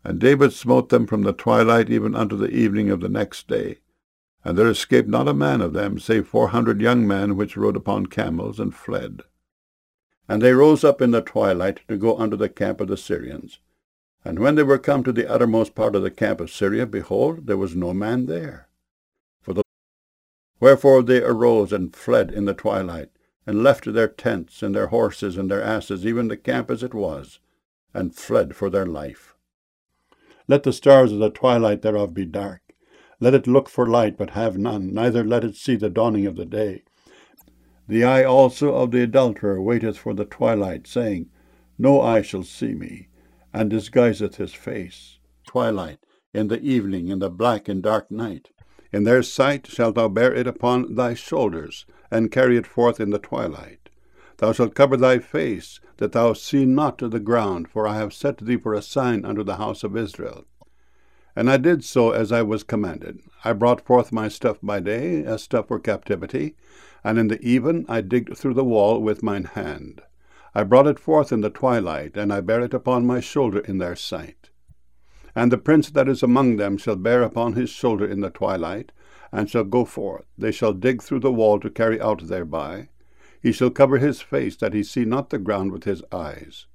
And David smote them from the twilight even unto the evening of the next day. And there escaped not a man of them, save 400 young men which rode upon camels, and fled. And they rose up in the twilight to go unto the camp of the Syrians. And when they were come to the uttermost part of the camp of Syria, behold, there was no man there. Wherefore they arose and fled in the twilight, and left their tents, and their horses, and their asses, even the camp as it was, and fled for their life. Let the stars of the twilight thereof be dark. Let it look for light, but have none, neither let it see the dawning of the day. The eye also of the adulterer waiteth for the twilight, saying, No eye shall see me, and disguiseth his face. Twilight, in the evening, in the black and dark night. In their sight shalt thou bear it upon thy shoulders, and carry it forth in the twilight. Thou shalt cover thy face, that thou see not the ground, for I have set thee for a sign unto the house of Israel. And I did so as I was commanded. I brought forth my stuff by day, as stuff for captivity, and in the even I digged through the wall with mine hand. I brought it forth in the twilight, and I bare it upon my shoulder in their sight. And the prince that is among them shall bear upon his shoulder in the twilight, and shall go forth. They shall dig through the wall to carry out thereby. He shall cover his face, that he see not the ground with his eyes.